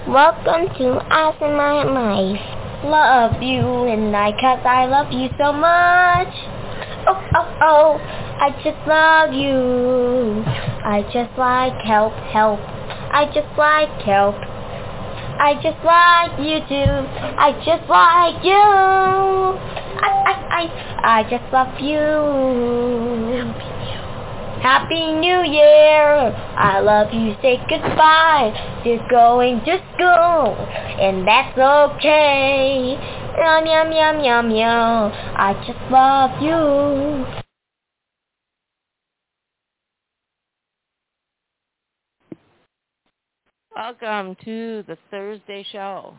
Welcome to Us in My Life. Love you and cause I love you so much. Oh, oh, oh, I just love you. I just like help. I just like help. I just like you too. I just like you. I just love you. Happy New Year! I love you, say goodbye. You're going to school, and that's okay. Yum, yum, yum, yum, yum. I just love you. Welcome to the Thursday show.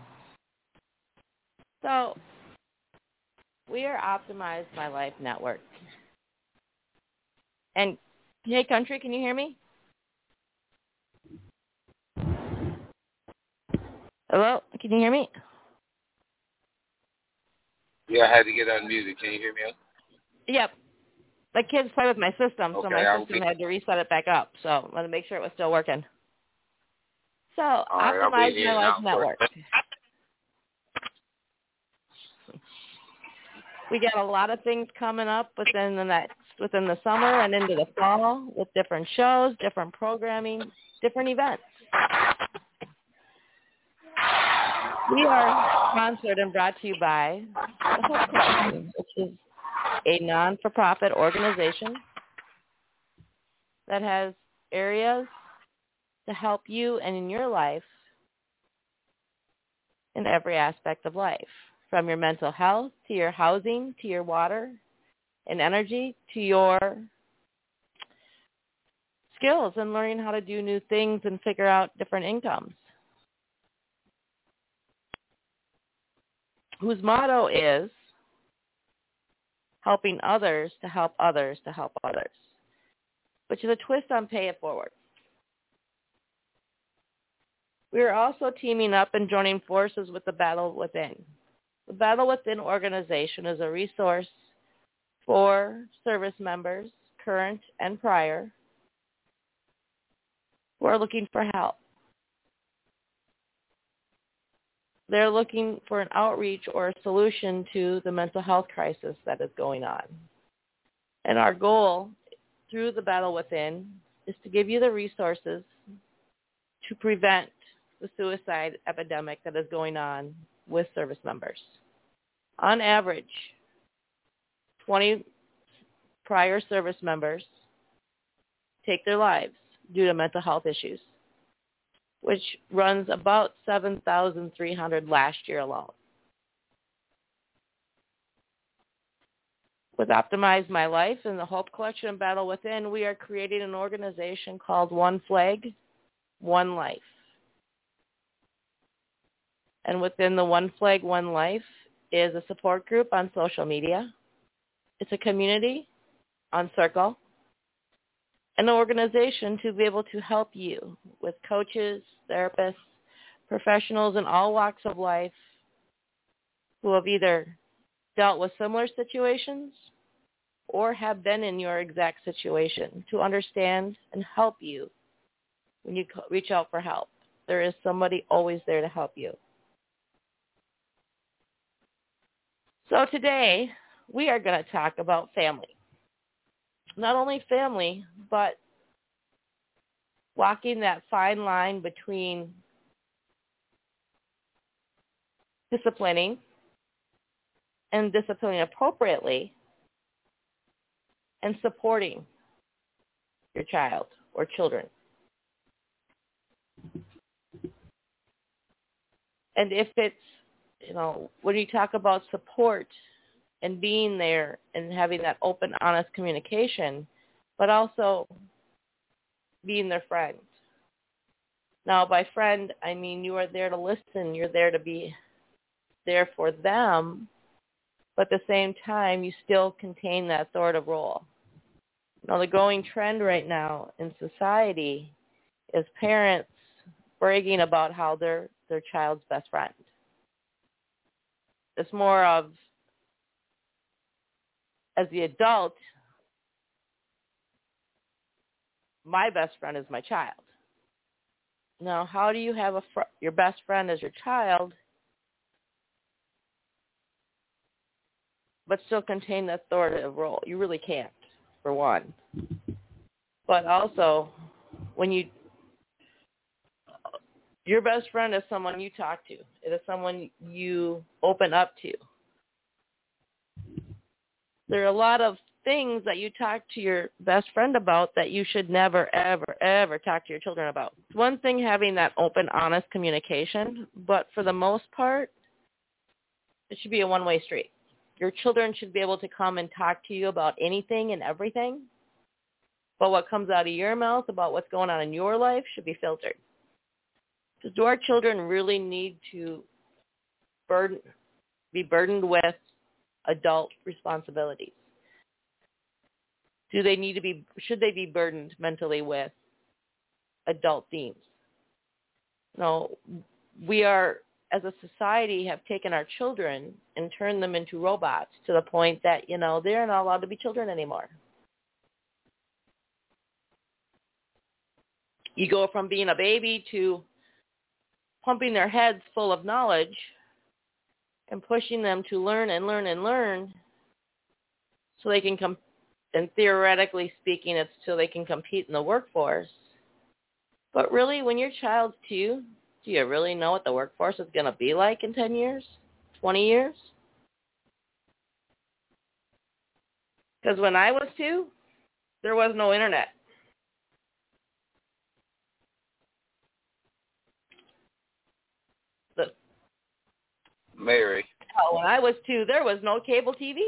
So, we are Optimize My Life Network. And, hey, country, can you hear me? Hello? Can you hear me? Yeah, I had to get unmuted. Can you hear me? Yep. The kids play with my system, so my system had to reset it back up. So, I wanted to make sure it was still working. So, Optimize My Life Network. We got a lot of things coming up within the summer and into the fall with different shows, different programming, different events. We are sponsored and brought to you by the Hope Collection, which is a non-for-profit organization that has areas to help you and in your life in every aspect of life, from your mental health to your housing to your water and energy to your skills and learning how to do new things and figure out different incomes. Whose motto is helping others to help others to help others, which is a twist on Pay It Forward. We are also teaming up and joining forces with the Battle Within. The Battle Within organization is a resource for service members, current and prior, who are looking for help. They're looking for an outreach or a solution to the mental health crisis that is going on. And our goal through the Battle Within is to give you the resources to prevent the suicide epidemic that is going on with service members. On average, 20 prior service members take their lives due to mental health issues, which runs about 7,300 last year alone. With Optimize My Life and the Hope Collection and Battle Within, we are creating an organization called One Flag, One Life. And within the One Flag, One Life is a support group on social media. It's a community on Circle, an organization to be able to help you with coaches, therapists, professionals in all walks of life who have either dealt with similar situations or have been in your exact situation to understand and help you when you reach out for help. There is somebody always there to help you. So today, we are going to talk about family. Not only family, but walking that fine line between disciplining and disciplining appropriately and supporting your child or children. And if it's, when you talk about support and being there and having that open, honest communication, but also being their friend. Now, by friend, I mean you are there to listen. You're there to be there for them, but at the same time, you still contain that authoritative role. Now, the going trend right now in society is parents bragging about how they're their child's best friend. It's more of, as the adult, my best friend is my child. Now, how do you have your best friend as your child, but still contain the authoritative role? You really can't, for one. But also, when your best friend is someone you talk to. It is someone you open up to. There are a lot of things that you talk to your best friend about that you should never, ever, ever talk to your children about. It's one thing having that open, honest communication, but for the most part, it should be a one-way street. Your children should be able to come and talk to you about anything and everything, but what comes out of your mouth about what's going on in your life should be filtered. Because do our children really need to be burdened with adult responsibilities? Should they be burdened mentally with adult themes? No, we are, as a society, have taken our children and turned them into robots to the point that, they're not allowed to be children anymore. You go from being a baby to pumping their heads full of knowledge and pushing them to learn and learn and learn so they can and theoretically speaking, it's so they can compete in the workforce. But really, when your child's 2, do you really know what the workforce is going to be like in 10 years, 20 years? Because when I was 2, there was no internet. Mary. When I was 2, there was no cable TV.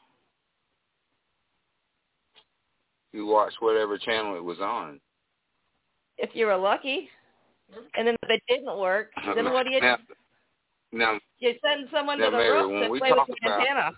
You watched whatever channel it was on. If you were lucky. And then if it didn't work, then what do you do? Now, you send someone to the Mary, roof to play with the antenna.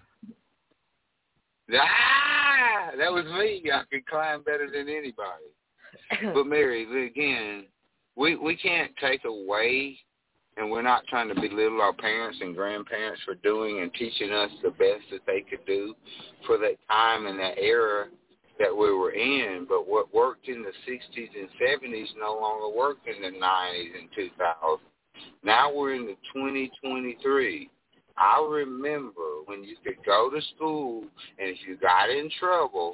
That was me. I could climb better than anybody. But Mary, again, we can't take away, and we're not trying to belittle our parents and grandparents for doing and teaching us the best that they could do for that time and that era that we were in. But what worked in the 60s and 70s no longer worked in the 90s and 2000s. Now we're in the 2023. I remember when you could go to school, and if you got in trouble,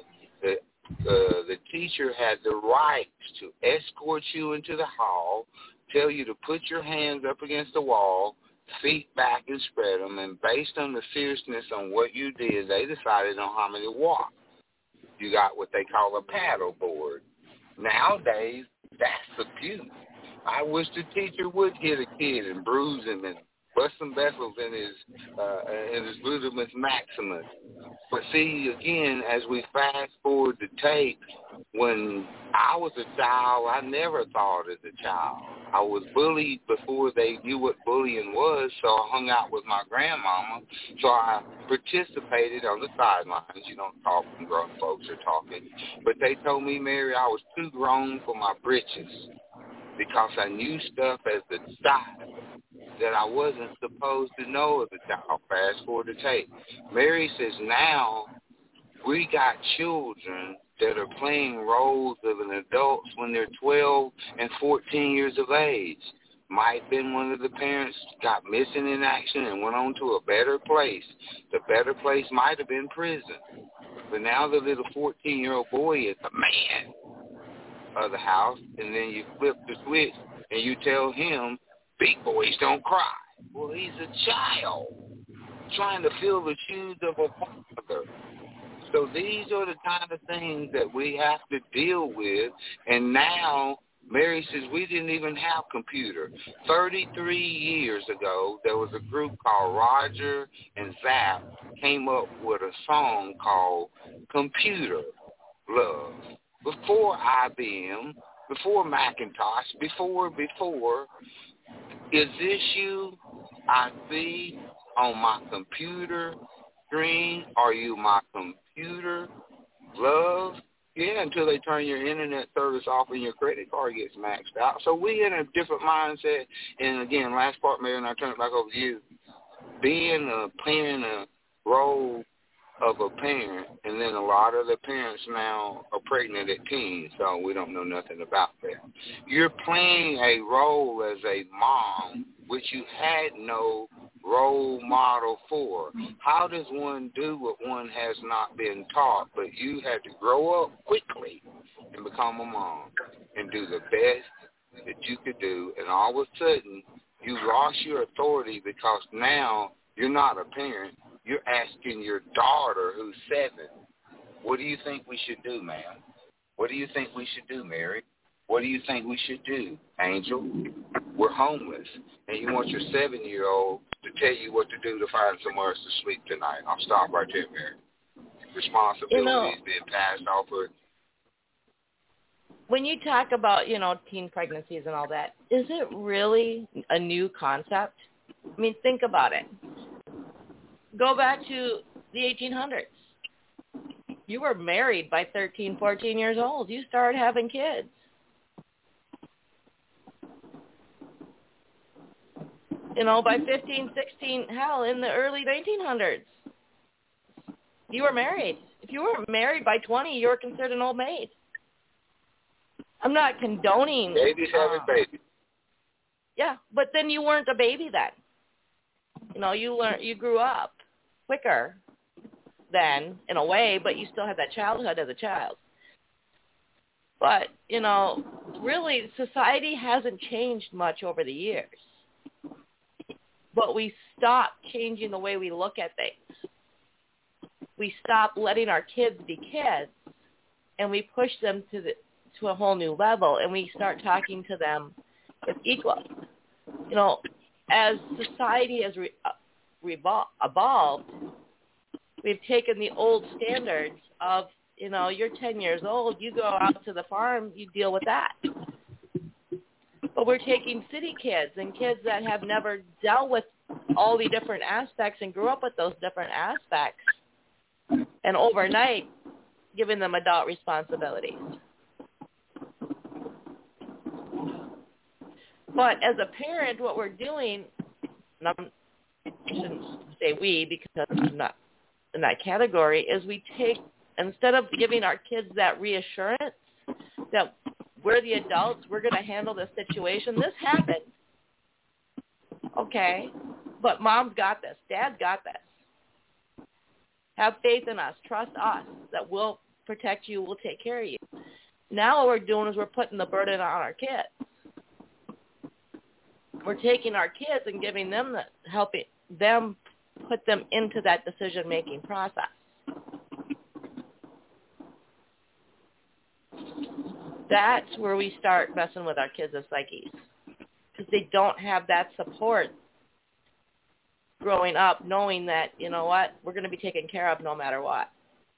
the teacher had the right to escort you into the hall, tell you to put your hands up against the wall, feet back and spread them, and based on the seriousness on what you did, they decided on how many walks. You got what they call a paddle board. Nowadays, that's abuse. I wish the teacher would hit a kid and bruise him and bust some vessels in his gluteus maximus. But see, again, as we fast forward the tape, when I was a child, I never thought as a child. I was bullied before they knew what bullying was, so I hung out with my grandmama. So I participated on the sidelines. You don't talk when grown folks are talking. But they told me, Mary, I was too grown for my britches because I knew stuff as a child that I wasn't supposed to know as a child. Fast forward the tape. Mary says now we got children that are playing roles of an adult when they're 12 and 14 years of age. Might have been one of the parents got missing in action and went on to a better place. The better place might have been prison. But now the little 14-year-old boy is the man of the house, and then you flip the switch and you tell him, big boys don't cry. Well, he's a child trying to fill the shoes of a father. So these are the kind of things that we have to deal with. And now, Mary says we didn't even have computer. 33 years ago, there was a group called Roger and Zapp came up with a song called Computer Love. Before IBM, before Macintosh, before, is this you I see on my computer screen? Are you my computer love? Yeah, until they turn your internet service off and your credit card gets maxed out. So we in a different mindset. And again, last part, Mary, and I turn it back over to you. Playing a role of a parent, and then a lot of the parents now are pregnant at teens, so we don't know nothing about that. You're playing a role as a mom, which you had no role model for. How does one do what one has not been taught? But you had to grow up quickly and become a mom and do the best that you could do, and all of a sudden you lost your authority because now you're not a parent. You're asking your daughter, who's 7, what do you think we should do, ma'am? What do you think we should do, Mary? What do you think we should do, Angel? We're homeless, and you want your 7-year-old to tell you what to do to find somewhere else to sleep tonight. I'll stop right there, Mary. Responsibilities being passed off of. When you talk about, teen pregnancies and all that, is it really a new concept? I mean, think about it. Go back to the 1800s. You were married by 13, 14 years old. You started having kids. By 15, 16, hell, in the early 1900s, you were married. If you weren't married by 20, you were considered an old maid. I'm not condoning. Babies having babies. Yeah, but then you weren't a baby then. You grew up quicker then, in a way, but you still had that childhood as a child. But, really, society hasn't changed much over the years. But we stopped changing the way we look at things. We stopped letting our kids be kids, and we push them to a whole new level, and we start talking to them as equals. As society has evolved, we've taken the old standards of, you're 10 years old, you go out to the farm, you deal with that. But we're taking city kids and kids that have never dealt with all the different aspects and grew up with those different aspects, and overnight giving them adult responsibilities. But as a parent, what we're doing, and I shouldn't say we because I'm not in that category, is we take, instead of giving our kids that reassurance that we're the adults, we're going to handle this situation. This happened. Okay, but Mom's got this. Dad's got this. Have faith in us. Trust us that we'll protect you. We'll take care of you. Now what we're doing is we're putting the burden on our kids. We're taking our kids and giving them helping them put them into that decision-making process. That's where we start messing with our kids' psyches, because they don't have that support growing up, knowing that, we're going to be taken care of no matter what.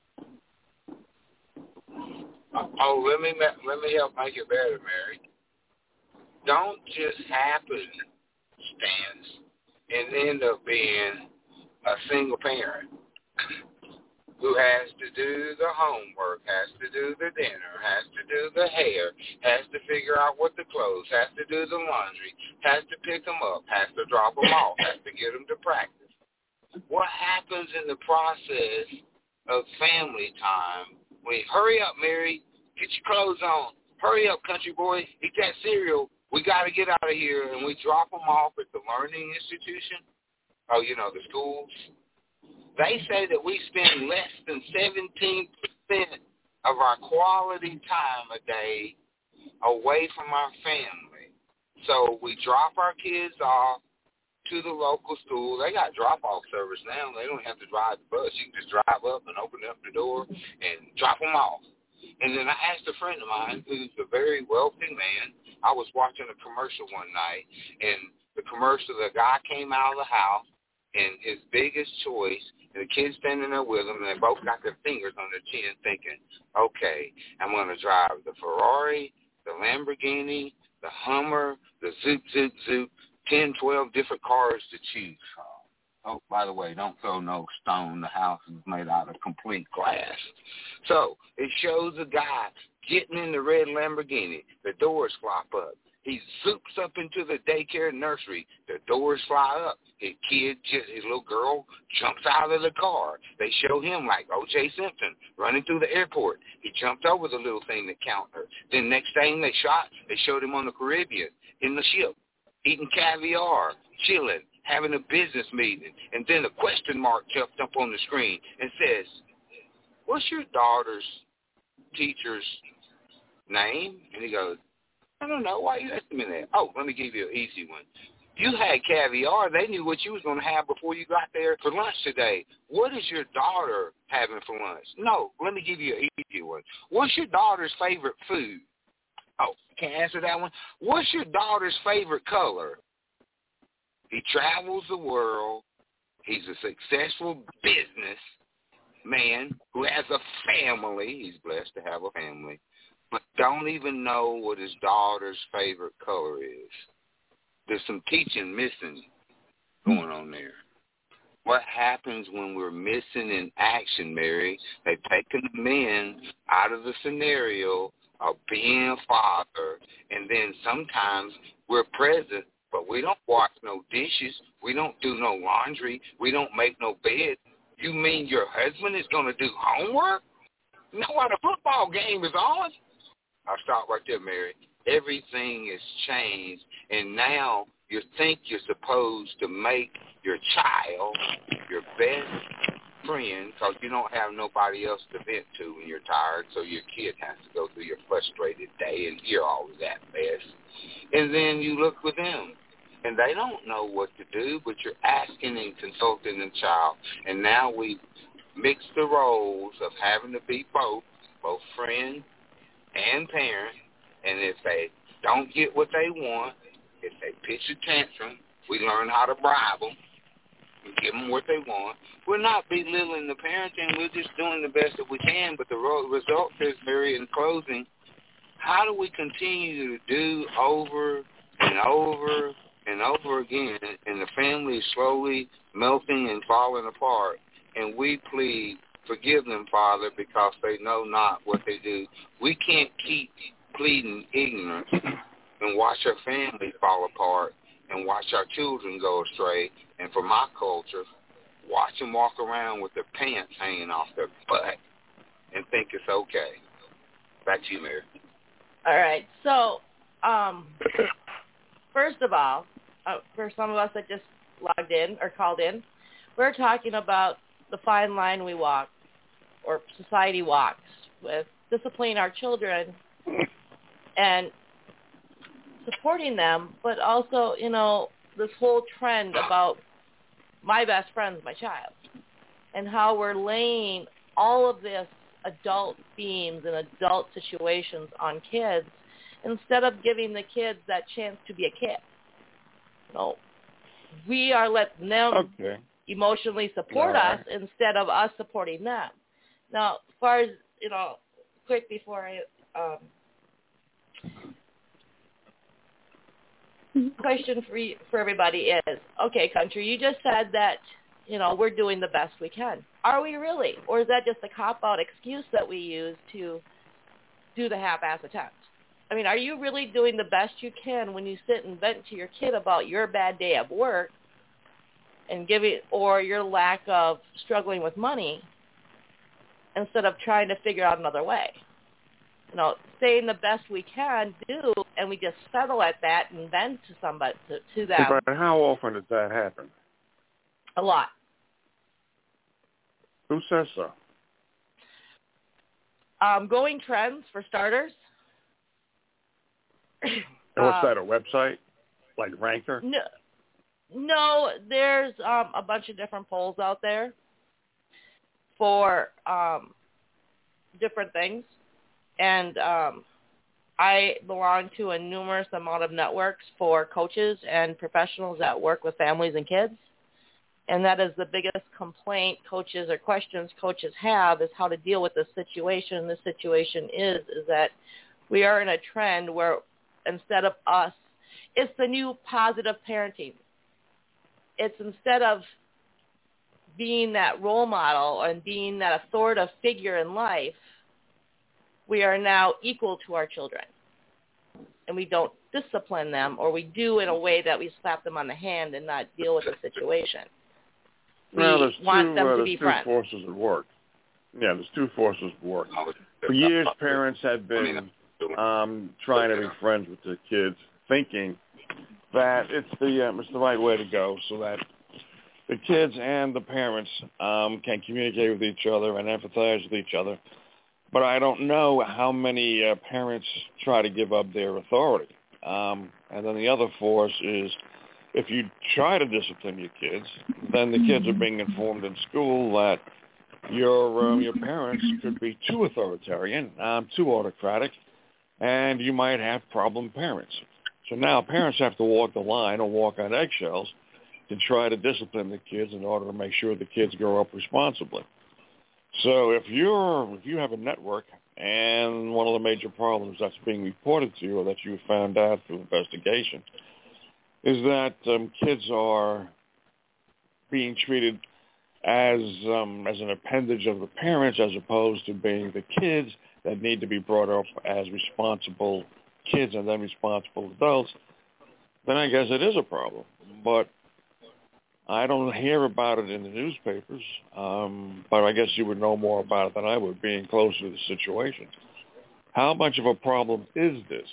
Oh, let me help make it better, Mary. Don't just happen, Stans, and end up being a single parent who has to do the homework, has to do the dinner, has to do the hair, has to figure out what the clothes, has to do the laundry, has to pick them up, has to drop them off, has to get them to practice. What happens in the process of family time when hurry up, Mary, get your clothes on, hurry up, country boy, eat that cereal, we got to get out of here, and we drop them off at the learning institution, the schools. They say that we spend less than 17% of our quality time a day away from our family. So we drop our kids off to the local school. They got drop-off service now. They don't have to drive the bus. You can just drive up and open up the door and drop them off. And then I asked a friend of mine who's a very wealthy man. I was watching a commercial one night, and the guy came out of the house, and his biggest choice, and the kid's standing there with him, and they both got their fingers on their chin thinking, okay, I'm going to drive the Ferrari, the Lamborghini, the Hummer, the Zoop, Zoop, Zoop, 10, 12 different cars to choose from. Oh, by the way, don't throw no stone. The house is made out of complete glass. So it shows a guy getting in the red Lamborghini. The doors flop up. He zoops up into the daycare nursery. The doors fly up. His little girl, jumps out of the car. They show him like O.J. Simpson running through the airport. He jumped over the little thing that counted her. Then next thing they showed him on the Caribbean in the ship, eating caviar, chilling, having a business meeting. And then a question mark jumped up on the screen and says, "What's your daughter's teacher's name?" And he goes, "I don't know. Why are you asking me that?" "Oh, let me give you an easy one. You had caviar. They knew what you was going to have before you got there for lunch today. What is your daughter having for lunch?" "No, let me give you an easy one. What's your daughter's favorite food?" "Oh, can't answer that one. What's your daughter's favorite color?" He travels the world. He's a successful business man who has a family. He's blessed to have a family, but don't even know what his daughter's favorite color is. There's some teaching missing going on there. What happens when we're missing in action, Mary? They've taken the men out of the scenario of being a father, and then sometimes we're present, but we don't wash no dishes. We don't do no laundry. We don't make no bed. You mean your husband is going to do homework? You know what, a football game is on? I'll stop right there, Mary. Everything has changed, and now you think you're supposed to make your child your best friend because you don't have nobody else to vent to when you're tired, so your kid has to go through your frustrated day and hear all of that mess. And then you look with them, and they don't know what to do, but you're asking and consulting the child. And now we mix the roles of having to be both friend and parent. And if they don't get what they want, if they pitch a tantrum, we learn how to bribe them and give them what they want. We're not belittling the parenting. We're just doing the best that we can. But the result is, Mary, in closing, how do we continue to do over and over and over again, and the family is slowly melting and falling apart, and we plead, "Forgive them, Father, because they know not what they do." We can't keep pleading ignorance and watch our family fall apart and watch our children go astray. And for my culture, watch them walk around with their pants hanging off their butt and think it's okay. Back to you, Mary. All right. So, first of all, for some of us that just logged in or called in, we're talking about the fine line we walk, or society walks, with disciplining our children and supporting them, but also, this whole trend about my best friend's my child, and how we're laying all of this adult themes and adult situations on kids instead of giving the kids that chance to be a kid. We are letting them emotionally support us instead of us supporting them. Now, as far as, quick before I question for everybody is, okay, country, you just said that, we're doing the best we can. Are we really? Or is that just a cop-out excuse that we use to do the half-ass attempt? I mean, are you really doing the best you can when you sit and vent to your kid about your bad day at work and or your lack of struggling with money instead of trying to figure out another way? Saying the best we can do, and we just settle at that and vent to somebody, to them. But how often does that happen? A lot. Who says so? Going trends, for starters. And what's that, a website? Like Ranker? No, there's a bunch of different polls out there for different things. And I belong to a numerous amount of networks for coaches and professionals that work with families and kids. And that is the biggest complaint coaches or questions coaches have, is how to deal with this situation. The situation is that we are in a trend where instead of us, it's the new positive parenting. It's instead of being that role model and being that authoritative figure in life, we are now equal to our children. and we don't discipline them, or we do in a way that we slap them on the hand and not deal with the situation. We want them to be friends. There's two forces at work. Yeah, there's two forces at work. For years, parents had been trying to be friends with their kids, thinking that it's the right way to go, so that the kids and the parents can communicate with each other and empathize with each other. But I don't know how many parents try to give up their authority. And then the other force is, if you try to discipline your kids, then the kids are being informed in school that your parents could be too authoritarian, too autocratic, and you might have problem parents. So now parents have to walk the line or walk on eggshells to try to discipline the kids in order to make sure the kids grow up responsibly. So if you have a network, and one of the major problems that's being reported to you or that you found out through investigation is that kids are being treated as an appendage of the parents, as opposed to being the kids that need to be brought up as responsible kids and then responsible adults, then I guess it is a problem. But I don't hear about it in the newspapers, but I guess you would know more about it than I would, being closer to the situation. How much of a problem is this?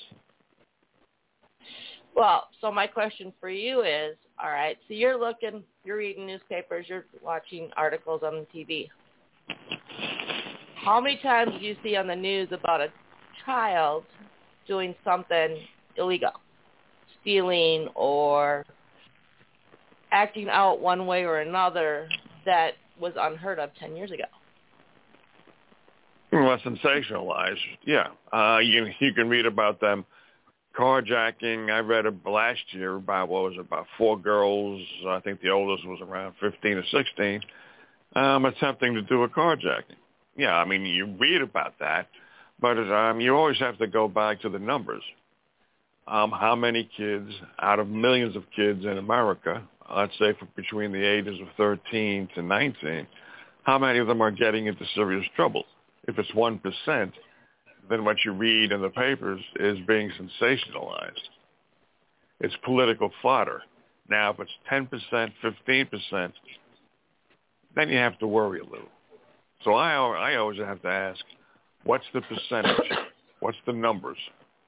Well, so my question for you is, all right, so you're reading newspapers, you're watching articles on the TV. How many times do you see on the news about a child doing something illegal, stealing or acting out one way or another that was unheard of 10 years ago? Well, sensationalized, yeah. You can read about them carjacking. I read last year about, about 4 girls. I think the oldest was around 15 or 16, attempting to do a carjacking. Yeah, I mean, you read about that, but you always have to go back to the numbers. How many kids out of millions of kids in America, let's say between the ages of 13 to 19, how many of them are getting into serious trouble? If it's 1%, then what you read in the papers is being sensationalized. It's political fodder. Now, if it's 10%, 15%, then you have to worry a little. So I always have to ask, what's the percentage? What's the numbers?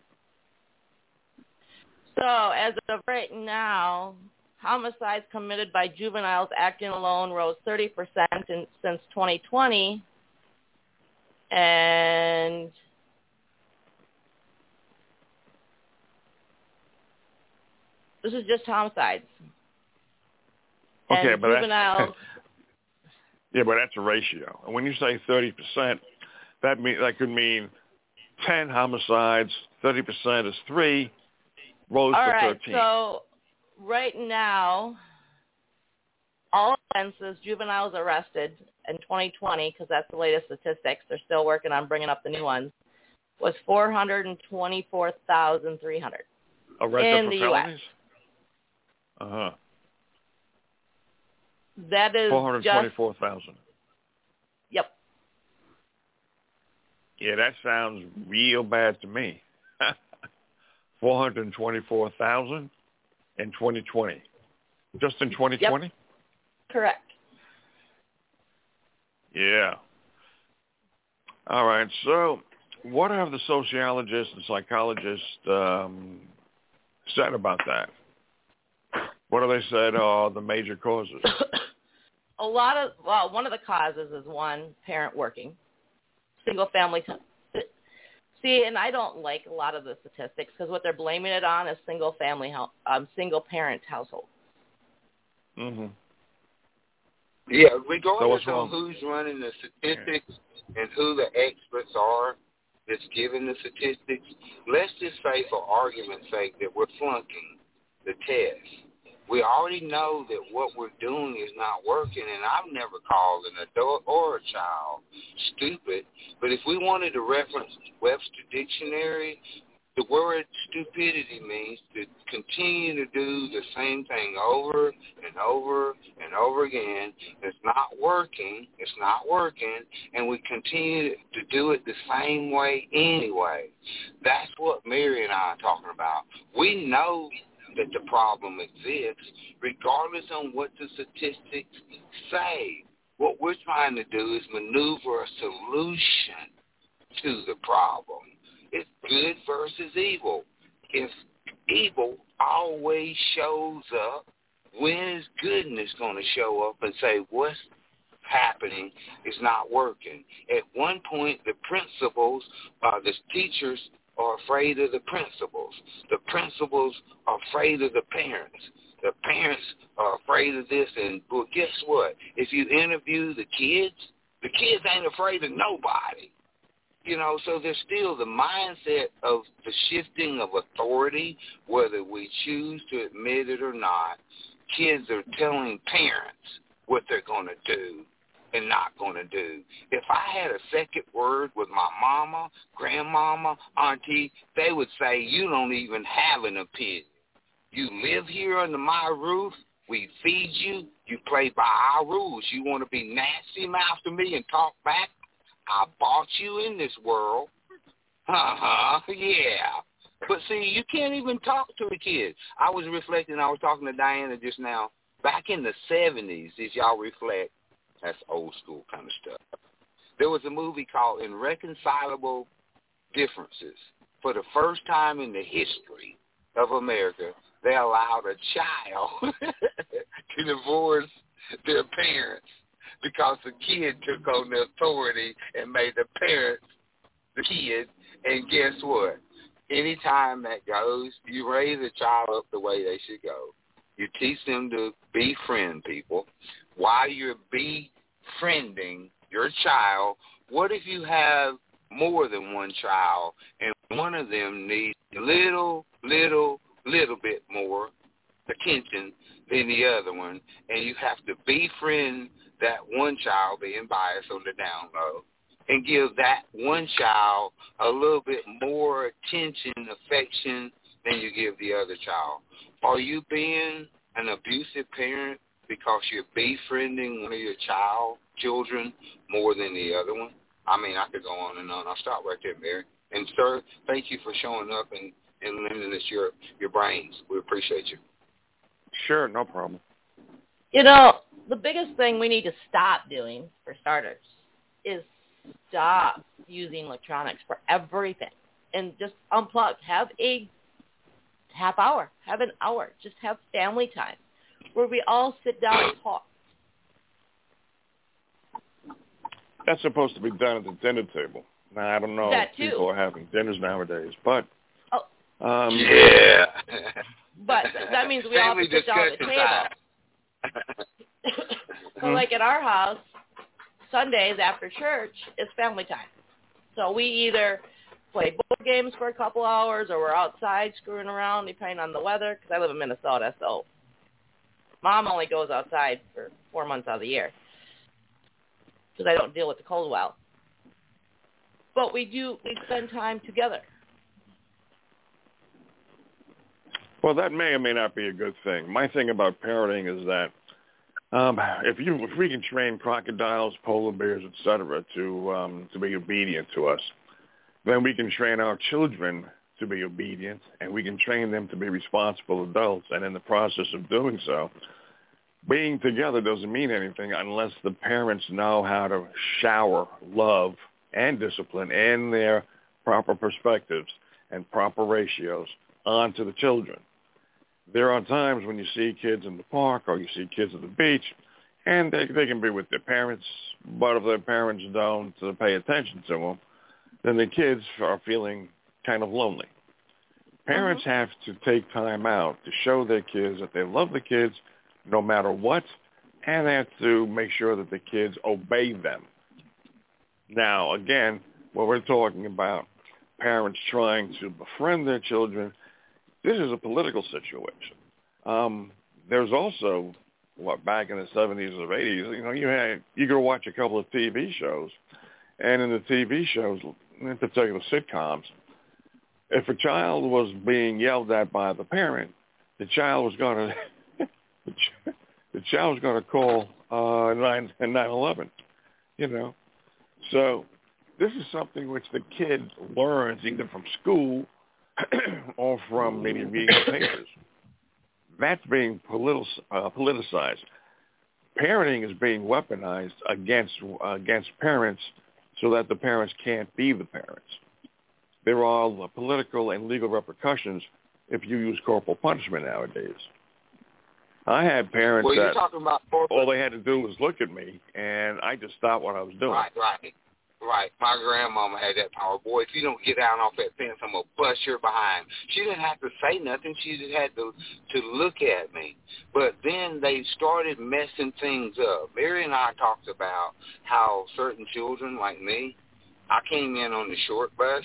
So as of right now, homicides committed by juveniles acting alone rose 30% since 2020. And this is just homicides. Okay, and but juveniles. But that's a ratio. And when you say 30%, that could mean 10 homicides. 30% is 3. Rose All to right, 13. so right now, all offenses, juveniles arrested in 2020, because that's the latest statistics, they're still working on bringing up the new ones, was 424,300 in the U.S. Uh-huh. That is 424,000. Yep. Yeah, that sounds real bad to me. 424,000 in 2020. Just in 2020? Yep. Correct. Yeah. All right. So what have the sociologists and psychologists said about that? What have they said are the major causes? One of the causes is one, parent working, single family. See, and I don't like a lot of the statistics because what they're blaming it on is single parent households. Mhm. Yeah, regardless of who's running the statistics and who the experts are that's giving the statistics, let's just say for argument's sake that we're flunking the test. We already know that what we're doing is not working, and I've never called an adult or a child stupid. But if we wanted to reference Webster Dictionary, the word stupidity means to continue to do the same thing over and over and over again. It's not working. It's not working. And we continue to do it the same way anyway. That's what Mary and I are talking about. We know that the problem exists, regardless on what the statistics say. What we're trying to do is maneuver a solution to the problem. It's good versus evil. If evil always shows up, when is goodness going to show up and say, what's happening is not working? At one point, the principals, the teachers are afraid of the principals. The principals are afraid of the parents. The parents are afraid of this. And well, guess what? If you interview the kids ain't afraid of nobody. You know, so there's still the mindset of the shifting of authority, whether we choose to admit it or not. Kids are telling parents what they're going to do and not going to do. If I had a second word with my mama, grandmama, auntie, they would say, you don't even have an opinion. You live here under my roof. We feed you. You play by our rules. You want to be nasty mouth to me and talk back? I bought you in this world. Yeah. But see, you can't even talk to a kid. I was reflecting, I was talking to Diana just now. Back in the 70s, as y'all reflect, that's old school kind of stuff. There was a movie called Irreconcilable Differences. For the first time in the history of America, they allowed a child to divorce their parents because the kid took on the authority and made the parents the kid. And guess what? Anytime that goes, you raise a child up the way they should go. You teach them to befriend people. While you're befriending your child, what if you have more than one child and one of them needs a little bit more attention than the other one, and you have to befriend that one child, being biased on the down low, and give that one child a little bit more attention, affection than you give the other child? Are you being an abusive parent because you're befriending one of your children more than the other one? I mean, I could go on and on. I'll stop right there, Mary. And, sir, thank you for showing up and lending us your brains. We appreciate you. Sure, no problem. You know, the biggest thing we need to stop doing, for starters, is stop using electronics for everything and just unplug. Have a half hour, have an hour, just have family time where we all sit down and talk. That's supposed to be done at the dinner table. Now, I don't know if people are having dinners nowadays, but... yeah. But that means we all have to sit down at the table. So like at our house, Sundays after church is family time. So we either play board games for a couple hours or we're outside screwing around depending on the weather, because I live in Minnesota, so Mom only goes outside for 4 months out of the year because I don't deal with the cold well. But we spend time together. Well, that may or may not be a good thing. My thing about parenting is that if we can train crocodiles, polar bears, etc., to be obedient to us, then we can train our children to be obedient, and we can train them to be responsible adults. And in the process of doing so, being together doesn't mean anything unless the parents know how to shower love and discipline and their proper perspectives and proper ratios onto the children. There are times when you see kids in the park or you see kids at the beach, and they can be with their parents, but if their parents don't pay attention to them, then the kids are feeling kind of lonely. Parents have to take time out to show their kids that they love the kids no matter what, and they have to make sure that the kids obey them. Now, again, when we're talking about parents trying to befriend their children, this is a political situation. There's also, back in the 70s or 80s, you could watch a couple of TV shows, and in the TV shows, in particular sitcoms, if a child was being yelled at by the parent, the child was going to child's going to call 911, you know. So this is something which the kid learns either from school or from maybe reading the papers. That's being politicized. Parenting is being weaponized against parents so that the parents can't be the parents. There are political and legal repercussions if you use corporal punishment nowadays. I had parents that all they had to do was look at me, and I just stopped what I was doing. Right. My grandmama had that power. Boy, if you don't get down off that fence, I'm going to bust your behind. She didn't have to say nothing. She just had to look at me. But then they started messing things up. Mary and I talked about how certain children like me, I came in on the short bus.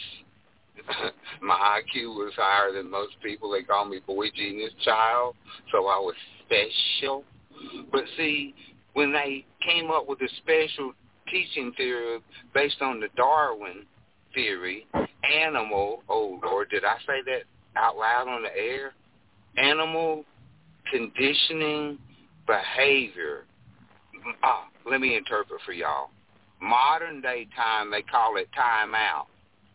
My IQ was higher than most people. They call me boy genius child, so I was special. But see, when they came up with a special teaching theory based on the Darwin theory, animal, oh Lord, did I say that out loud on the air? Animal conditioning behavior. Let me interpret for y'all. Modern day time, they call it time out.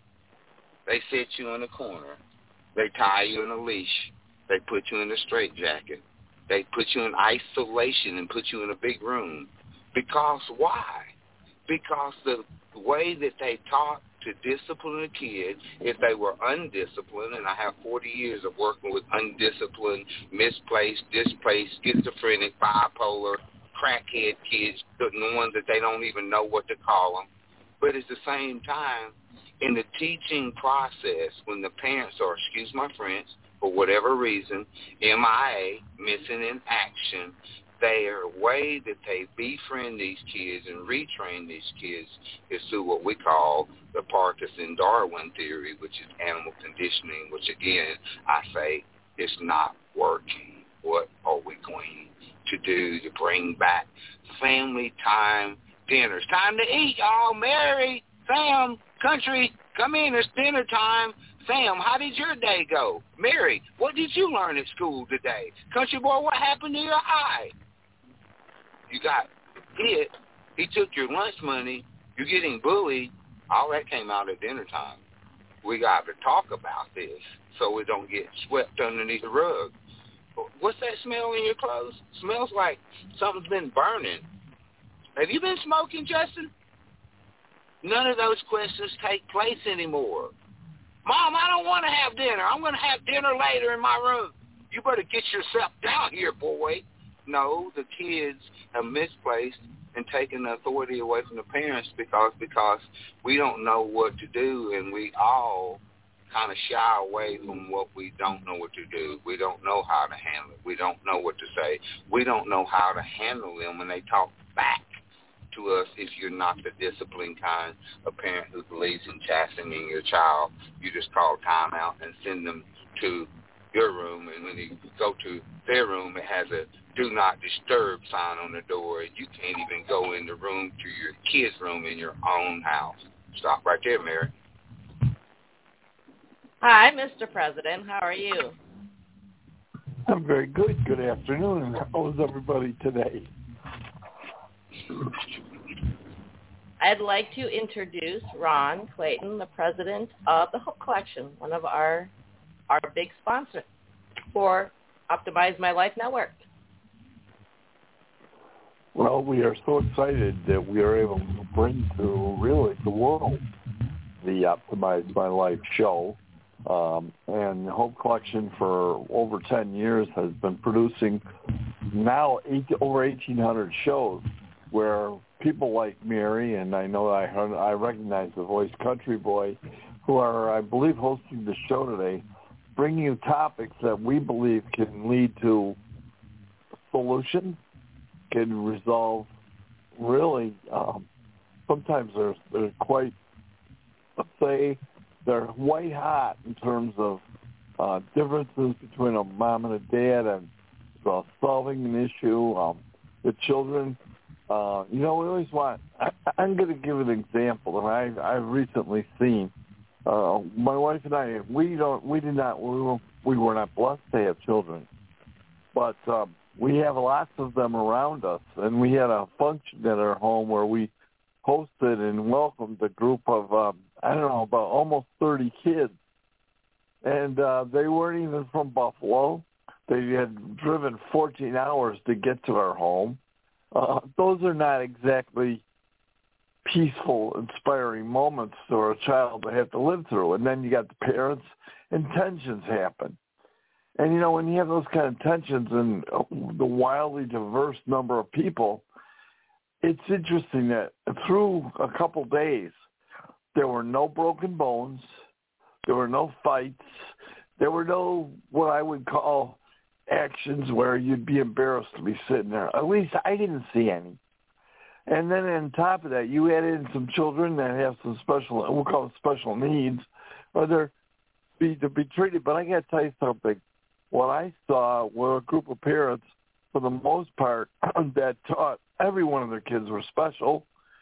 They sit you in a corner. They tie you in a leash. They put you in a straitjacket. They put you in isolation and put you in a big room. Because why? Because the way that they taught to discipline a kid, if they were undisciplined, and I have 40 years of working with undisciplined, misplaced, displaced, schizophrenic, bipolar, crackhead kids, the ones that they don't even know what to call them. But at the same time, in the teaching process, when the parents are, excuse my French, for whatever reason, MIA, missing in action, their way that they befriend these kids and retrain these kids is through what we call the Parkinson-Darwin theory, which is animal conditioning, which, again, I say is not working. What are we going to do to bring back family time dinners? Time to eat, y'all. Mary, Sam, Country, come in. It's dinner time. Sam, how did your day go? Mary, what did you learn at school today? Country boy, what happened to your eye? You got hit. He took your lunch money. You're getting bullied. All that came out at dinner time. We got to talk about this so we don't get swept underneath the rug. What's that smell in your clothes? Smells like something's been burning. Have you been smoking, Justin? None of those questions take place anymore. Mom, I don't want to have dinner. I'm going to have dinner later in my room. You better get yourself down here, boy. No, the kids have misplaced and taken the authority away from the parents because we don't know what to do, and we all kind of shy away from what we don't know what to do. We don't know how to handle it. We don't know what to say. We don't know how to handle them when they talk back to us. If you're not the disciplined kind of parent who believes in chastening your child, you just call time out and send them to your room, and when you go to their room, it has a do not disturb sign on the door, and you can't even go in the room to your kid's room in your own house. Stop right there, Mary. Hi, Mr. President. How are you? I'm very good. Good afternoon. How is everybody today? I'd like to introduce Ron Clayton, the president of the Hope Collection, one of our big sponsors for Optimize My Life Network. Well, we are so excited that we are able to bring to really the world the Optimize My Life show. And Hope Collection for over 10 years has been producing now over 1,800 shows where people like Mary, and I know I recognize the voice Country Boy, who are, I believe, hosting the show today, bringing you topics that we believe can lead to solution, can resolve really, sometimes they're quite, let's say, they're white hot in terms of differences between a mom and a dad and solving an issue. The children, we always want, I'm going to give an example, and I've recently seen, my wife and I, we were not blessed to have children, but we have lots of them around us. And we had a function at our home where we hosted and welcomed a group of, about almost 30 kids. And they weren't even from Buffalo. They had driven 14 hours to get to our home. Those are not exactly peaceful, inspiring moments for a child to have to live through. And then you got the parents, and tensions happen. And, when you have those kind of tensions and the wildly diverse number of people, it's interesting that through a couple days, there were no broken bones, there were no fights, there were no what I would call actions where you'd be embarrassed to be sitting there. At least I didn't see any. And then on top of that, you add in some children that have some special, we'll call it special needs, or they're to be treated. But I got to tell you something. What I saw were a group of parents, for the most part, that taught every one of their kids were special.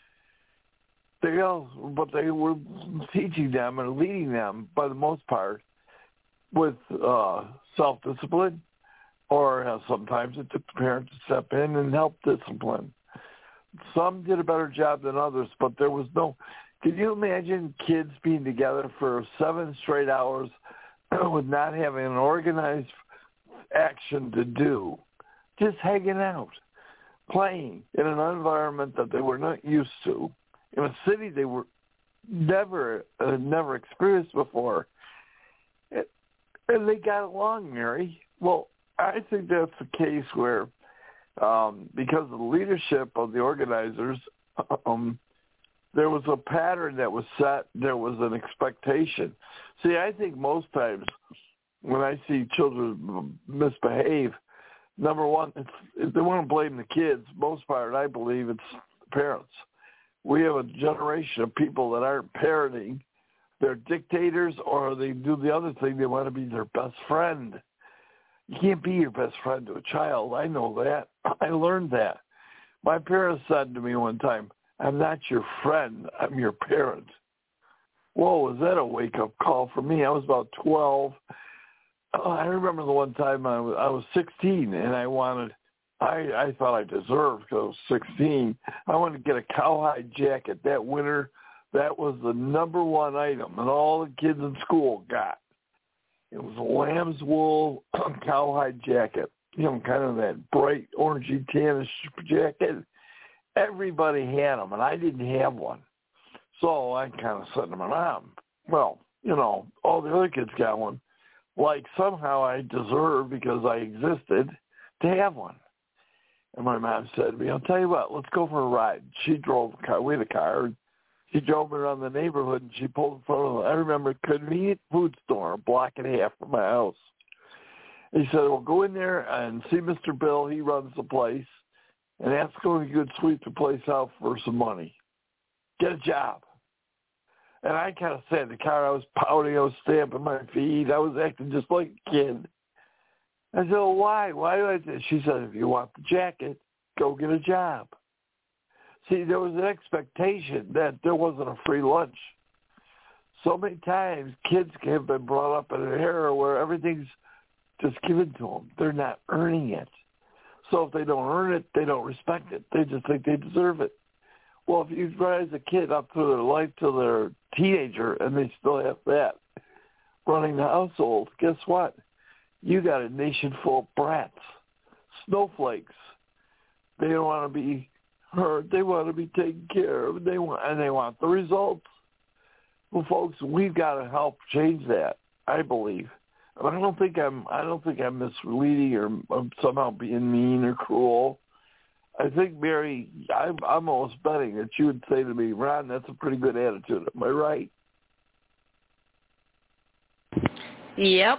But they were teaching them and leading them, by the most part, with self-discipline, or sometimes it took the parent to step in and help discipline. Some did a better job than others, but there was no... Can you imagine kids being together for 7 straight hours with not having an organized action to do, just hanging out, playing in an environment that they were not used to, in a city they were never experienced before, and they got along, Mary? Well, I think that's the case where, because of the leadership of the organizers, there was a pattern that was set. There was an expectation. See, I think most times when I see children misbehave, number one, if they want to blame the kids, most part, I believe it's the parents. We have a generation of people that aren't parenting. They're dictators, or they do the other thing. They want to be their best friend. You can't be your best friend to a child. I know that. I learned that. My parents said to me one time, "I'm not your friend. I'm your parent." Whoa, was that a wake-up call for me? I was about 12. I remember the one time I was 16, and I thought I deserved, because I was 16. I wanted to get a cowhide jacket. That winter, that was the number one item, and all the kids in school got. It was a lamb's wool cowhide jacket, kind of that bright orangey tannish jacket. Everybody had them, and I didn't have one. So I kind of said to my mom, well, all the other kids got one. Like somehow I deserved, because I existed, to have one. And my mom said to me, I'll tell you what, let's go for a ride. She drove the car. We had a car. She drove me around the neighborhood, and she pulled in front of, I remember, a convenient food store, a block and a half from my house. And he said, well, go in there and see Mr. Bill. He runs the place. And ask him if you could sweep the place out for some money. Get a job. And I kind of sat in the car. I was pouting. I was stamping my feet. I was acting just like a kid. I said, well, why? Why do I do? She said, if you want the jacket, go get a job. See, there was an expectation that there wasn't a free lunch. So many times, kids have been brought up in an era where everything's just given to them. They're not earning it. So if they don't earn it, they don't respect it. They just think they deserve it. Well, if you raise a kid up through their life till they're a teenager and they still have that running the household, guess what? You got a nation full of brats, snowflakes. They don't want to be heard. They want to be taken care of. They want the results. Well, folks, we've got to help change that, I believe. I don't think I'm misleading or I'm somehow being mean or cruel. I think, Mary, I'm almost betting that you would say to me, Ron, that's a pretty good attitude. Am I right? Yep.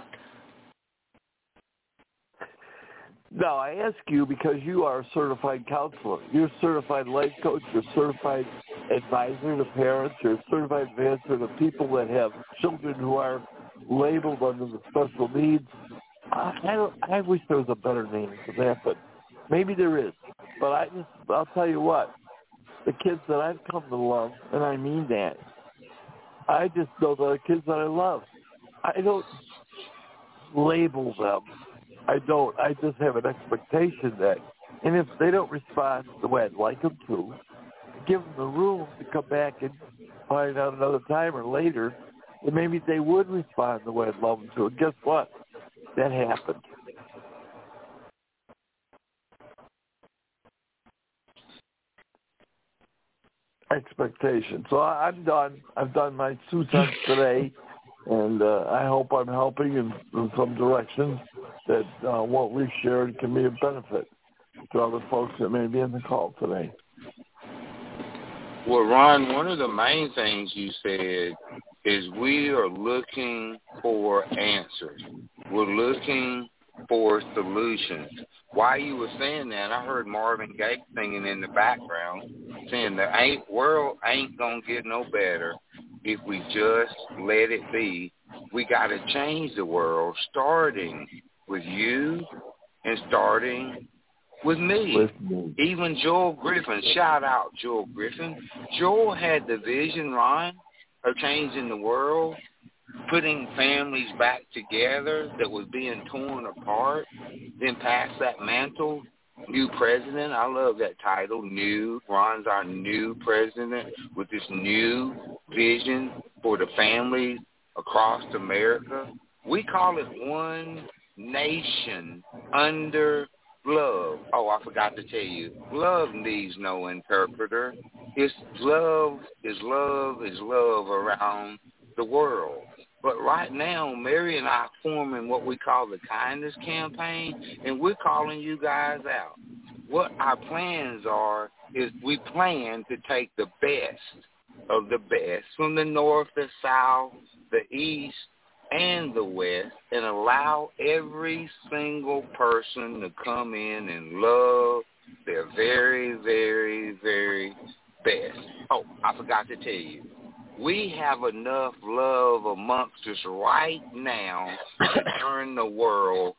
Now, I ask you because you are a certified counselor. You're a certified life coach. You're a certified advisor to parents. You're a certified advisor to people that have children who are labeled under the special needs. I wish there was a better name for that, but maybe there is. But I'll tell you what, the kids that I've come to love, and I mean that, I just know they're kids that I love. I don't label them. I don't. I just have an expectation that, and if they don't respond the way I'd like them to, give them the room to come back and find out another time or later, and maybe they would respond the way I'd love them to. And guess what? That happened. Expectation. So I'm done. I've done my 2 cents today, and I hope I'm helping in some direction that what we've shared can be of benefit to other folks that may be in the call today. Well, Ron, one of the main things you said is we are looking for answers. We're looking for solutions. While you were saying that, I heard Marvin Gaye singing in the background, saying the world ain't going to get no better if we just let it be. We got to change the world, starting with you and starting with me. Even Joel Griffin, shout out Joel Griffin. Joel had the vision, Ron, of changing the world, putting families back together that was being torn apart, then pass that mantle. New president, I love that title, new. Ron's our new president with this new vision for the families across America. We call it One Nation Under Love. Oh, I forgot to tell you, love needs no interpreter. It's love is love is love around the world. But right now, Mary and I are forming what we call the Kindness Campaign, and we're calling you guys out. What our plans are is we plan to take the best of the best from the north, the south, the east, and the west, and allow every single person to come in and love their very, very, very best. Oh, I forgot to tell you. We have enough love amongst us right now to turn the world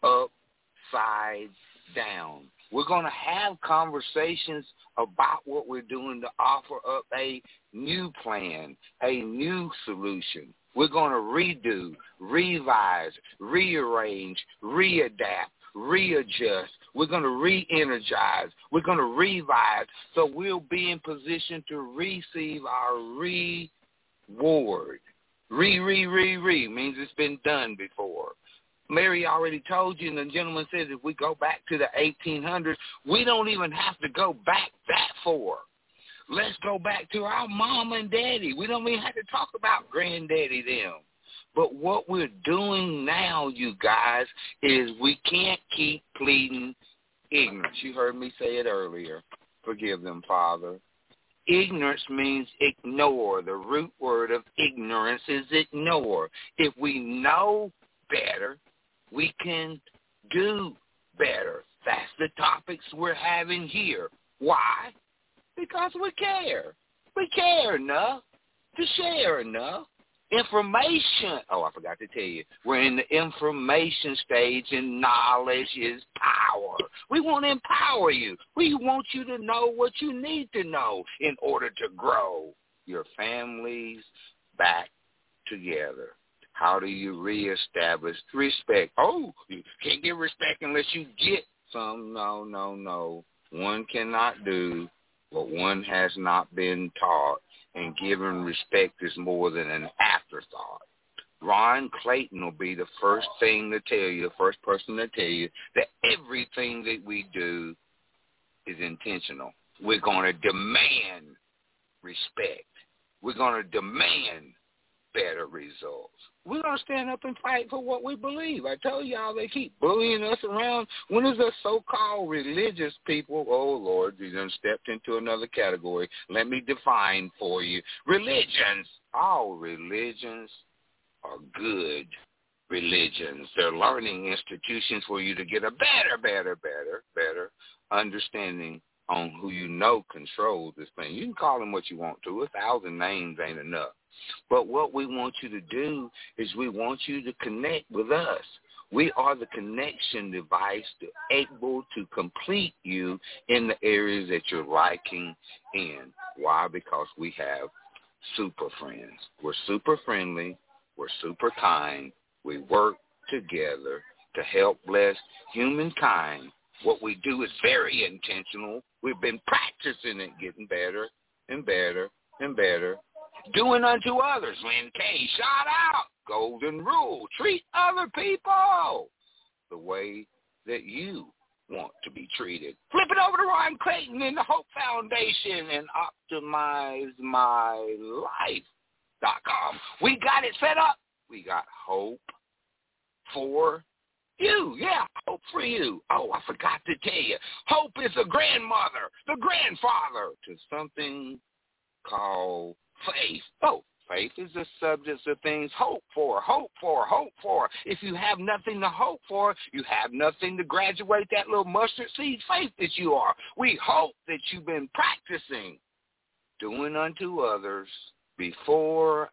upside down. We're going to have conversations about what we're doing to offer up a new plan, a new solution. We're going to redo, revise, rearrange, readapt, readjust. We're going to re-energize. We're going to revise so we'll be in position to receive our reward. Re means it's been done before. Mary already told you, and the gentleman says if we go back to the 1800s, we don't even have to go back that far. Let's go back to our mom and daddy. We don't even have to talk about granddaddy them. But what we're doing now, you guys, is we can't keep pleading ignorance. You heard me say it earlier. Forgive them, Father. Ignorance means ignore. The root word of ignorance is ignore. If we know better, we can do better. That's the topics we're having here. Why? Because we care. We care enough to share enough. Information. Oh, I forgot to tell you. We're in the information stage, and knowledge is power. We want to empower you. We want you to know what you need to know in order to grow your families back together. How do you reestablish respect? Oh, you can't get respect unless you get some. No. One cannot do what one has not been taught. And giving respect is more than an afterthought. Ron Clayton will be the first thing to tell you, the first person to tell you that everything that we do is intentional. We're going to demand respect. We're going to demand better results. We're going to stand up and fight for what we believe. I told y'all they keep bullying us around. When is the so-called religious people, oh, Lord, you done stepped into another category. Let me define for you. Religions. All religions are good religions. They're learning institutions for you to get a better understanding on who you know controls this thing. You can call them what you want to. 1,000 names ain't enough. But what we want you to do is we want you to connect with us. We are the connection device to able to complete you in the areas that you're liking in. Why? Because we have super friends. We're super friendly. We're super kind. We work together. to help bless humankind. What we do is very intentional. We've been practicing it, getting better and better and better. Doing unto others. Lynn K. Shout out. Golden rule. Treat other people the way that you want to be treated. Flip it over to Ron Clayton in the Hope Foundation and OptimizeMyLife.com. We got it set up. We got hope for you. Yeah, hope for you. Oh, I forgot to tell you. Hope is a grandmother, the grandfather to something called faith. Oh, faith is the subject of things hope for, hope for, hope for. If you have nothing to hope for, you have nothing to graduate that little mustard seed faith that you are. We hope that you've been practicing doing unto others before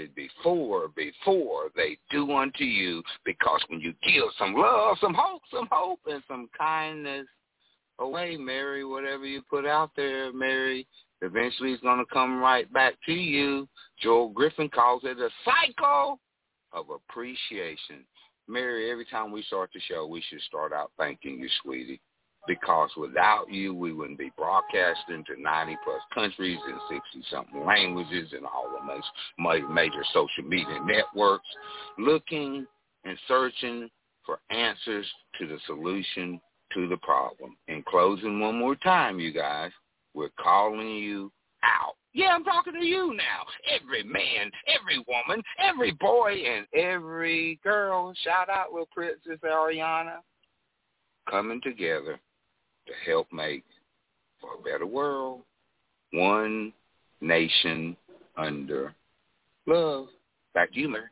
they do unto you, because when you give some love, some hope, and some kindness away, Mary, whatever you put out there, Mary, eventually it's going to come right back to you. Joel Griffin calls it a cycle of appreciation. Mary, every time we start the show, we should start out thanking you, sweetie, because without you, we wouldn't be broadcasting to 90-plus countries and 60-something languages and all the major social media networks, looking and searching for answers to the solution to the problem. In closing, one more time, you guys, we're calling you out. Yeah, I'm talking to you now. Every man, every woman, every boy, and every girl. Shout out, little Princess Ariana. Coming together to help make for a better world. One nation under love. Back to you, Mary.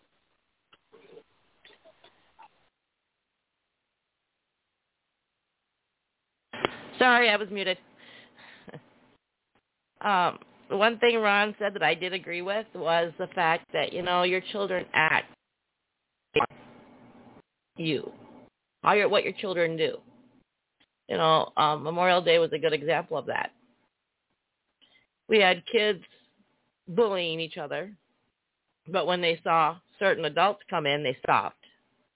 Sorry, I was muted. The one thing Ron said that I did agree with was the fact that, your children act like you. What your children do. Memorial Day was a good example of that. We had kids bullying each other, but when they saw certain adults come in, they stopped,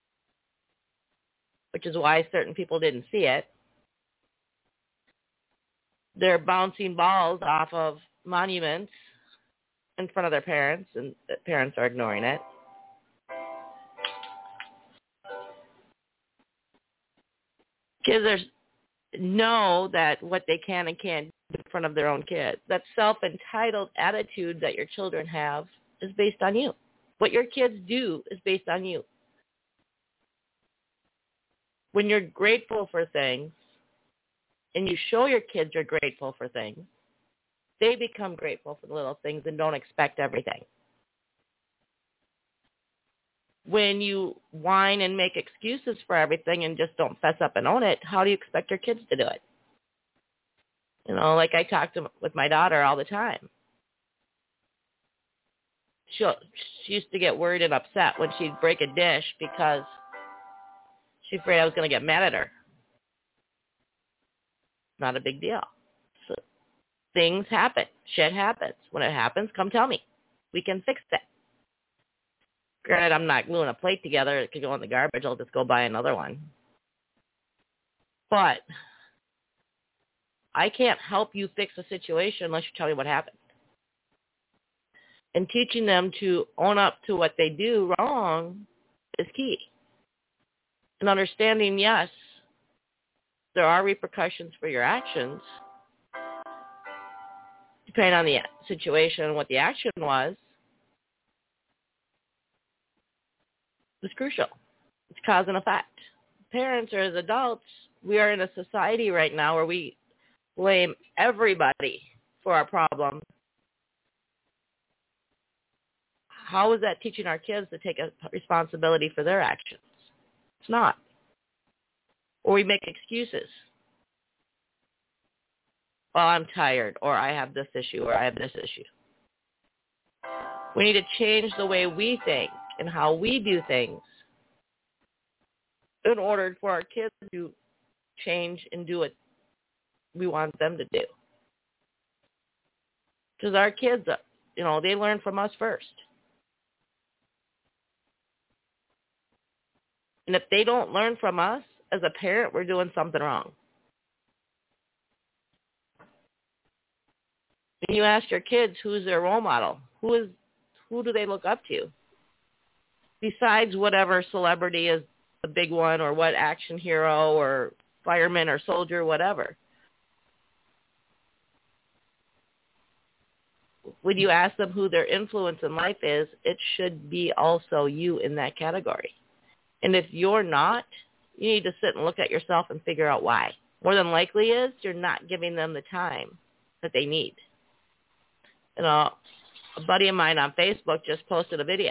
which is why certain people didn't see it. They're bouncing balls off of monuments in front of their parents, and the parents are ignoring it. Kids know that what they can and can't do in front of their own kids. That self-entitled attitude that your children have is based on you. What your kids do is based on you. When you're grateful for things, and you show your kids you're grateful for things, they become grateful for the little things and don't expect everything. When you whine and make excuses for everything and just don't fess up and own it, how do you expect your kids to do it? Like I talk with my daughter all the time. She used to get worried and upset when she'd break a dish because she's afraid I was going to get mad at her. Not a big deal. So things happen. Shit happens. When it happens, come tell me. We can fix it. Granted, I'm not gluing a plate together. It could go in the garbage. I'll just go buy another one. But I can't help you fix a situation unless you tell me what happened. And teaching them to own up to what they do wrong is key. And understanding, yes, there are repercussions for your actions, depending on the situation and what the action was, is crucial. It's cause and effect. Parents or as adults, we are in a society right now where we blame everybody for our problem. How is that teaching our kids to take a responsibility for their actions? It's not. Or we make excuses. Well, I'm tired, or I have this issue, or I have this issue. We need to change the way we think and how we do things in order for our kids to change and do what we want them to do. Because our kids, they learn from us first. And if they don't learn from us, as a parent, we're doing something wrong. And you ask your kids, who's their role model? Who do they look up to? Besides whatever celebrity is the big one, or what action hero or fireman or soldier, whatever. When you ask them who their influence in life is, it should be also you in that category. And if you're not, you need to sit and look at yourself and figure out why. More than likely is you're not giving them the time that they need. You know, a buddy of mine on Facebook just posted a video.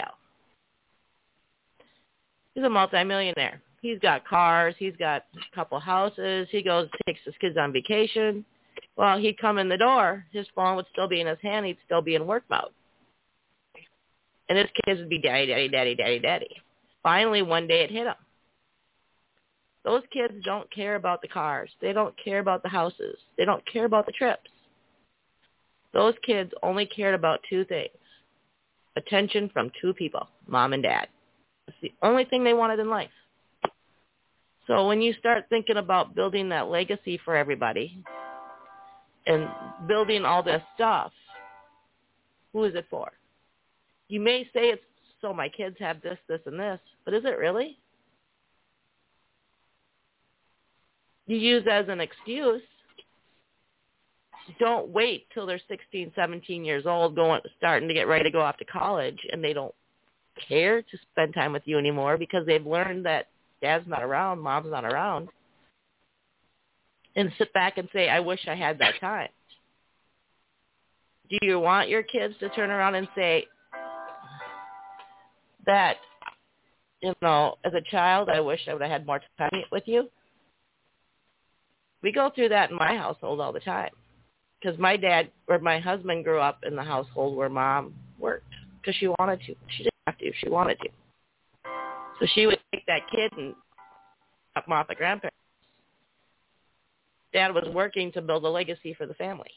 He's a multimillionaire. He's got cars. He's got a couple houses. He goes, takes his kids on vacation. Well, he'd come in the door. His phone would still be in his hand. He'd still be in work mode. And his kids would be daddy, daddy, daddy, daddy, daddy. Finally, one day it hit him. Those kids don't care about the cars. They don't care about the houses. They don't care about the trips. Those kids only cared about two things. Attention from two people, mom and dad. It's the only thing they wanted in life. So when you start thinking about building that legacy for everybody and building all this stuff, who is it for? You may say it's so my kids have this, this, and this, but is it really? You use as an excuse. Don't wait till they're 16, 17 years old, starting to get ready to go off to college, and they don't care to spend time with you anymore because they've learned that dad's not around, mom's not around, and sit back and say, I wish I had that time. Do you want your kids to turn around and say that, you know, as a child, I wish I would have had more time with you? We go through that in my household all the time because my dad or my husband grew up in the household where mom worked because she wanted to. She didn't have to. She wanted to. So she would take that kid and drop him off at grandparents. Dad was working to build a legacy for the family.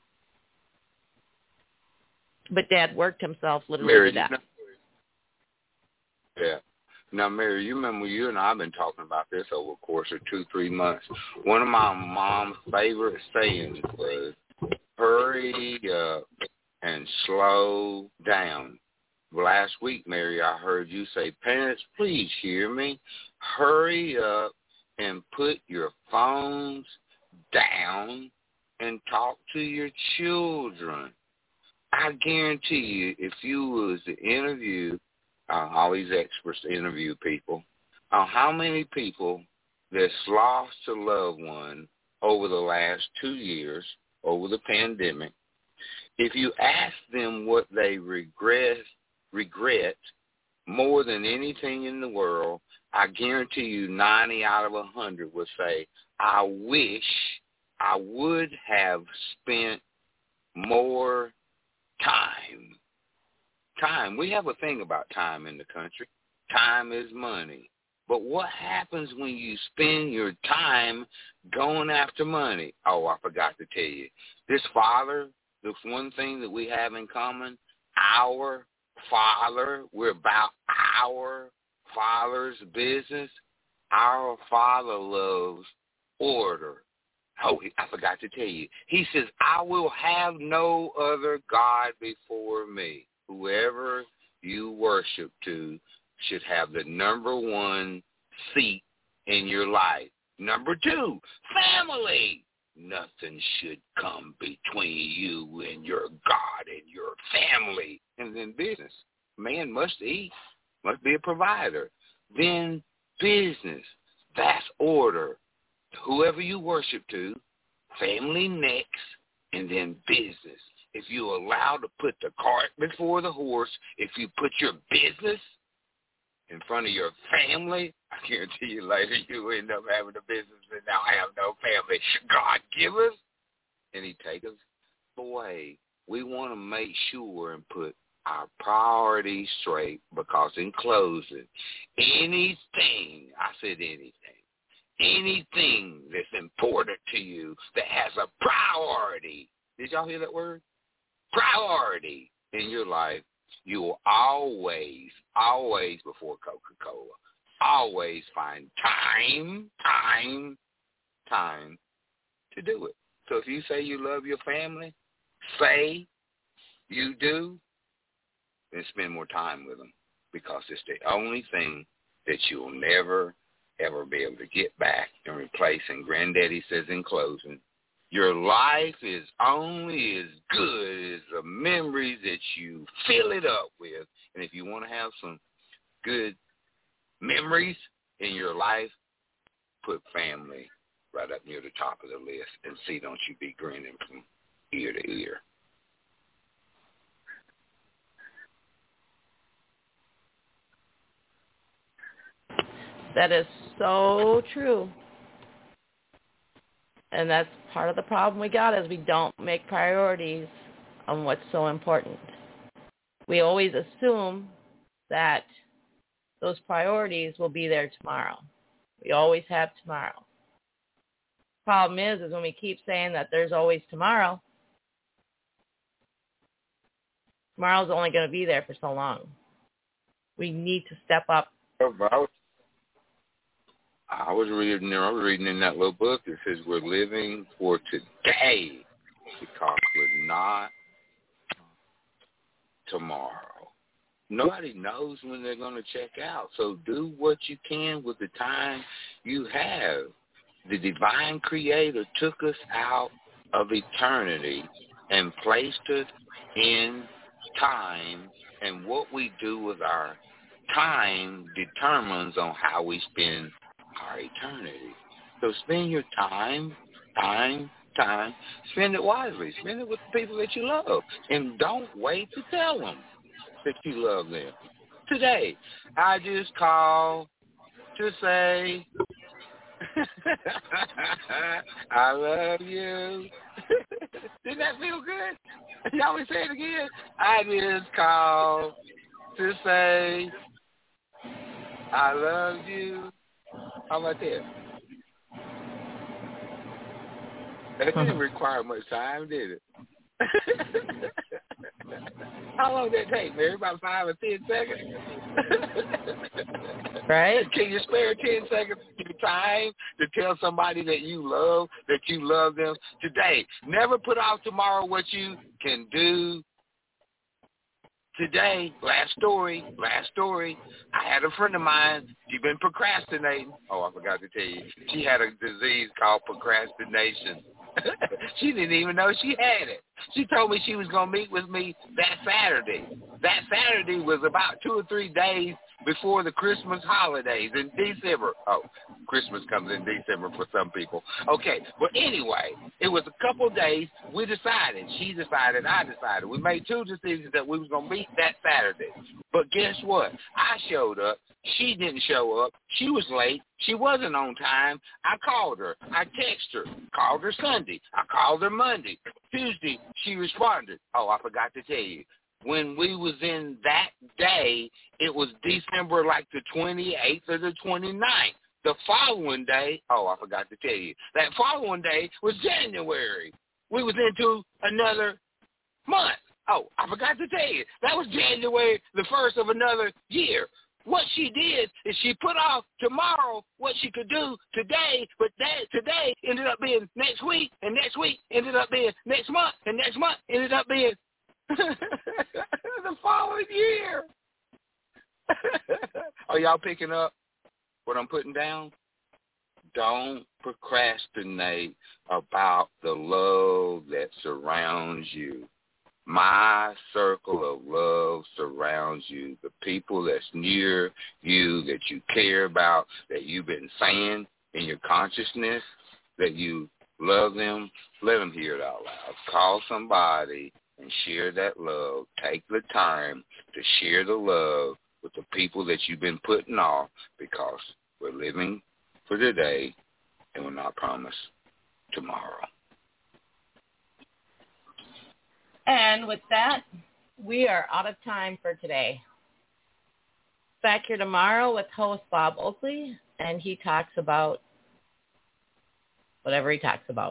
But Dad worked himself literally to death. Yeah. Now, Mary, you remember you and I have been talking about this over the course of 2-3 months. One of my mom's favorite sayings was, hurry up and slow down. Last week, Mary, I heard you say, parents, please hear me. Hurry up and put your phones down and talk to your children. I guarantee you, if you was to interview, all these experts interview people, how many people that's lost a loved one over the last 2 years, over the pandemic, if you ask them what they regret more than anything in the world, I guarantee you 90 out of 100 will say, I wish I would have spent more time. Time. We have a thing about time in the country. Time is money. But what happens when you spend your time going after money? Oh, I forgot to tell you. This father, this one thing that we have in common, our Father, we're about our Father's business. Our Father loves order. Oh, I forgot to tell you. He says, I will have no other God before me. Whoever you worship to should have the number one seat in your life. Number 2, family. Nothing should come between you and your God and your family. And then business. Man must eat, must be a provider. Then business. That's order. Whoever you worship to, family next, and then business. If you allow to put the cart before the horse, if you put your business in front of your family, I guarantee you later you end up having a business and now I have no family. God give us, and he take us away. We want to make sure and put our priorities straight because in closing, anything that's important to you that has a priority, did y'all hear that word? Priority in your life, you will always before Coca-Cola, always find time to do it. So if you say you love your family, say you do, then spend more time with them, because it's the only thing that you'll never, ever be able to get back and replace. And Granddaddy says in closing, your life is only as good as the memories that you fill it up with. And if you want to have some good memories in your life, put family right up near the top of the list, and see, don't you be grinning from ear to ear. That is so true. And that's part of the problem we got, is we don't make priorities on what's so important. We always assume that those priorities will be there tomorrow. We always have tomorrow. Problem is when we keep saying that there's always tomorrow, tomorrow's only going to be there for so long. We need to step up. I was reading in that little book that says we're living for today because we're not tomorrow. Nobody knows when they're going to check out. So do what you can with the time you have. The divine creator took us out of eternity and placed us in time, and what we do with our time determines on how we spend our eternity. So spend your time. Spend it wisely. Spend it with the people that you love. And don't wait to tell them that you love them. Today, I just called to say, I love you. Didn't that feel good? Y'all want me to say it again? I just called to say, I love you. How about that? That didn't require much time, did it? How long did that take, Mary? About 5 or 10 seconds? Right? Can you spare 10 seconds of your time to tell somebody that you love them today? Never put off tomorrow what you can do today. Last story. I had a friend of mine. She'd been procrastinating. Oh, I forgot to tell you. She had a disease called procrastination. She didn't even know she had it. She told me she was going to meet with me that Saturday. That Saturday was about 2 or 3 days before the Christmas holidays in December. Oh, Christmas comes in December for some people. Okay, but anyway, it was a couple days. We decided. She decided. I decided. We made 2 decisions that we was going to meet that Saturday. But guess what? I showed up. She didn't show up. She was late. She wasn't on time. I called her. I texted her. Called her Sunday. I called her Monday. Tuesday, she responded. Oh, I forgot to tell you. When we was in that day, it was December like the 28th or the 29th. The following day, oh, I forgot to tell you. That following day was January. We was into another month. Oh, I forgot to tell you. That was January the 1st of another year. What she did is she put off tomorrow what she could do today, but that today ended up being next week, and next week ended up being next month, and next month ended up being the following year. Are y'all picking up what I'm putting down? Don't procrastinate about the love that surrounds you. My circle of love surrounds you. The people that's near you, that you care about, that you've been saying in your consciousness that you love them, let them hear it out loud. Call somebody and share that love. Take the time to share the love with the people that you've been putting off, because we're living for today and we're not promised tomorrow. And with that, we are out of time for today. Back here tomorrow with host Bob Oakley, and he talks about whatever he talks about.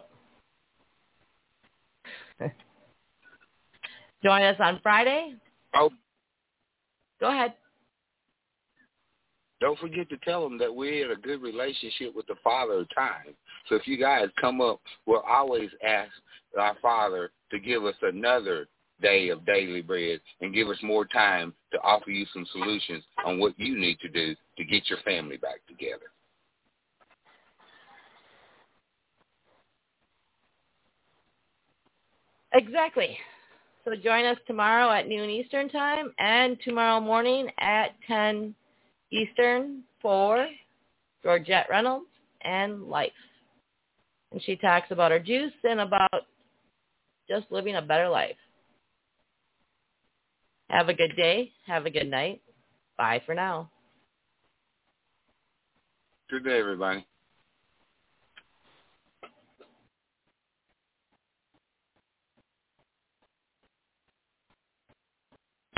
Join us on Friday. Oh. Go ahead. Don't forget to tell them that we're in a good relationship with the Father of time. So if you guys come up, we'll always ask our Father to give us another day of daily bread and give us more time to offer you some solutions on what you need to do to get your family back together. Exactly. So join us tomorrow at noon Eastern Time and tomorrow morning at 10 Eastern for Georgette Reynolds and Life. And she talks about her juice and about just living a better life. Have a good day. Have a good night. Bye for now. Good day, everybody.